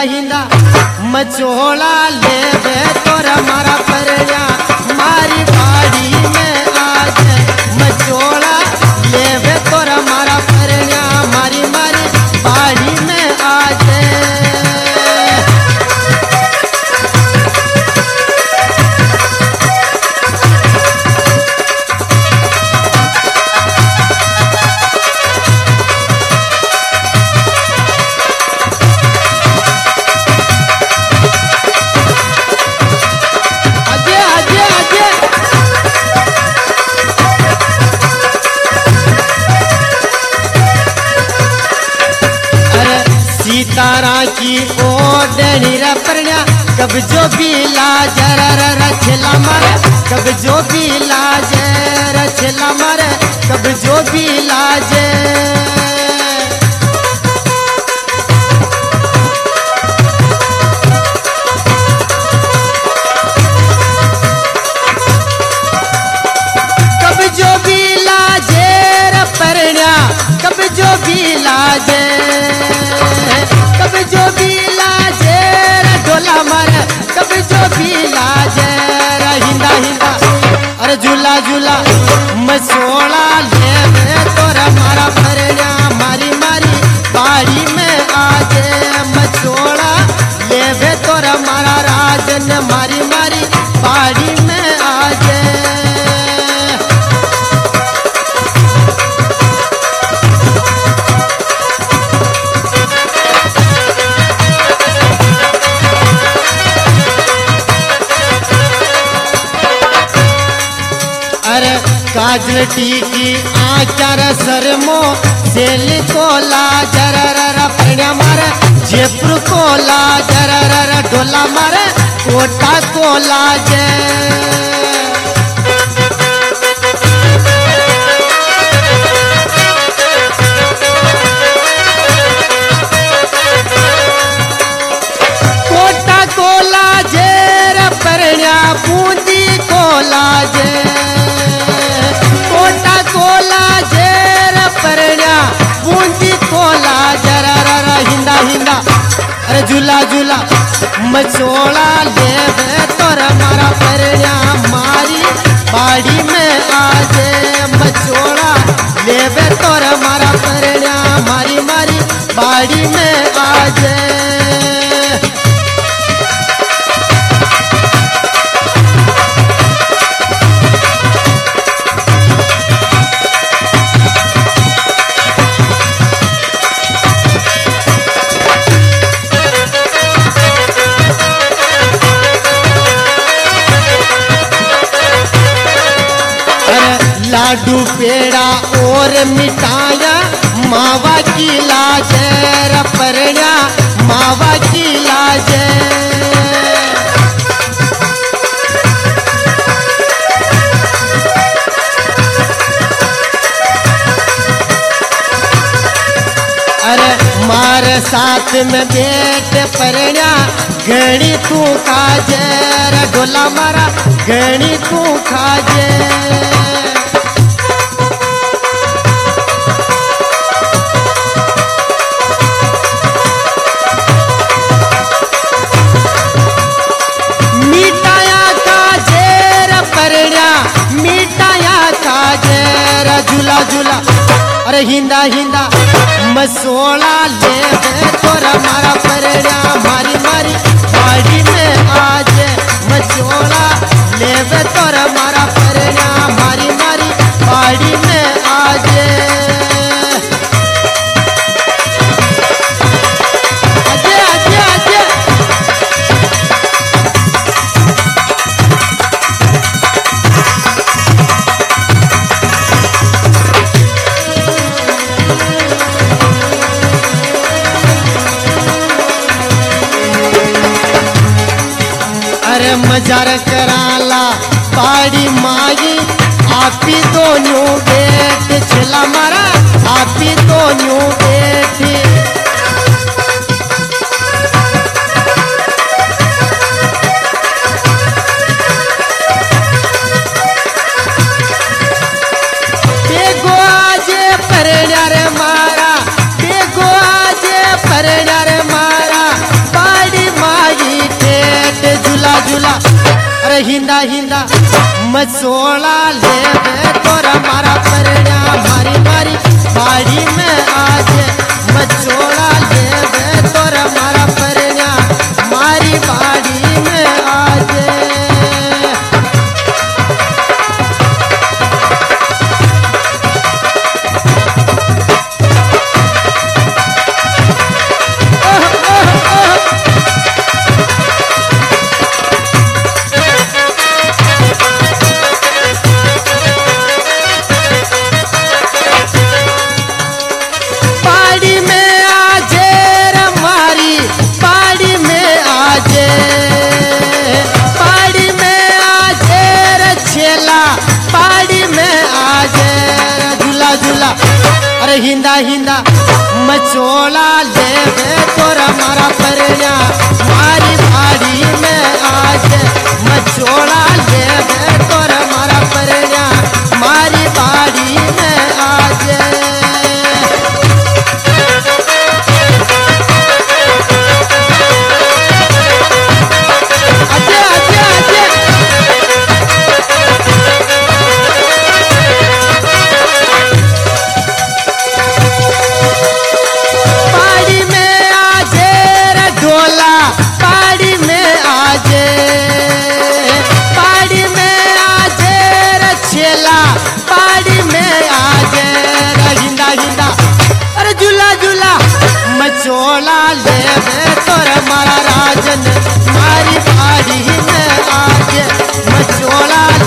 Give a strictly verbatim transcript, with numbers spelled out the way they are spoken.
हिंदा मचोला लेवे तोरा मारा परण्या मारी बाड़ी में आज मचोला लेवे तोरा मारा परण्या मारी मारी बाड़ी में आज। सीतारा की ओढ़नी रे परण्या कब जो भी लाजर रचला मारे कब जो भी लाजे रचला मारे कब जो भी लाजे। कब जो भी लाजे रे परण्या कब जो भी लाजे कब जो भी लाजे ढोला मारे कब जो भी लाजे हिंदा हिंदा अरे झूला झूला मसोला लेवे तोरा मारा परण्या मारी मारी बाड़ी में आजे मसोला लेवे तोरा मारा राजन मारी मारी बाड़ी में आजे। काजल टीकी आचार सरमो सेल कोला जरर परण्या मारे जयपुर कोला जरर ढोला मारे कोटा कोला जे। कोटा कोला जे परण्या बूंदी कोला जे कोटा कोला जेर परण्या बूंदी कोला जरर हिंदा हिंदा अरे झूला झूला मचोला लेवे तोरा मारा परण्या मारी बाड़ी में आजे मचोला लेवे तोरा मारा परण्या मारी मारी बाड़ी में आजे। लाडू पेड़ा और मिठाया मावा की लाजे रे परण्या मावा की लाजे। अरे मारे साथ में बैठ परण्या घड़ी तू खाजे रे ढोला मारा घड़ी तू खाजे। झूला झूला अरे हिंदा हिंदा मसोला लेवे तोरा मारा परण्या मारी मारी बाड़ी में आज मसोला लेवे तोरा मारा परण्या मारी मारी बाड़ी में आज। आजे आजे आजे मजार कराला बाड़ी मागी आपी तो न्यू बेट छला मारा आपी तो न्यू बेट। बेगो आजे परण्या रे मारा बेगो आजे परण्या रे मारा झूला अरे हिंदा हिंदा मचोला ले तोरा मारा परण्या मारी मारी बाड़ी में आज मचोला ले तोरा मारा परण्या मारी बाड़ी में आज अरे हिंदा हिंदा मचोला ले तोरा मारा परण्या मारी बाड़ी में आज मचोला ले तोरा मारा परण्या मारी बाड़ी में आज आजे आजे आजे मचोला ले तोरा मारा राजन मारी बाड़ी में आज मचोला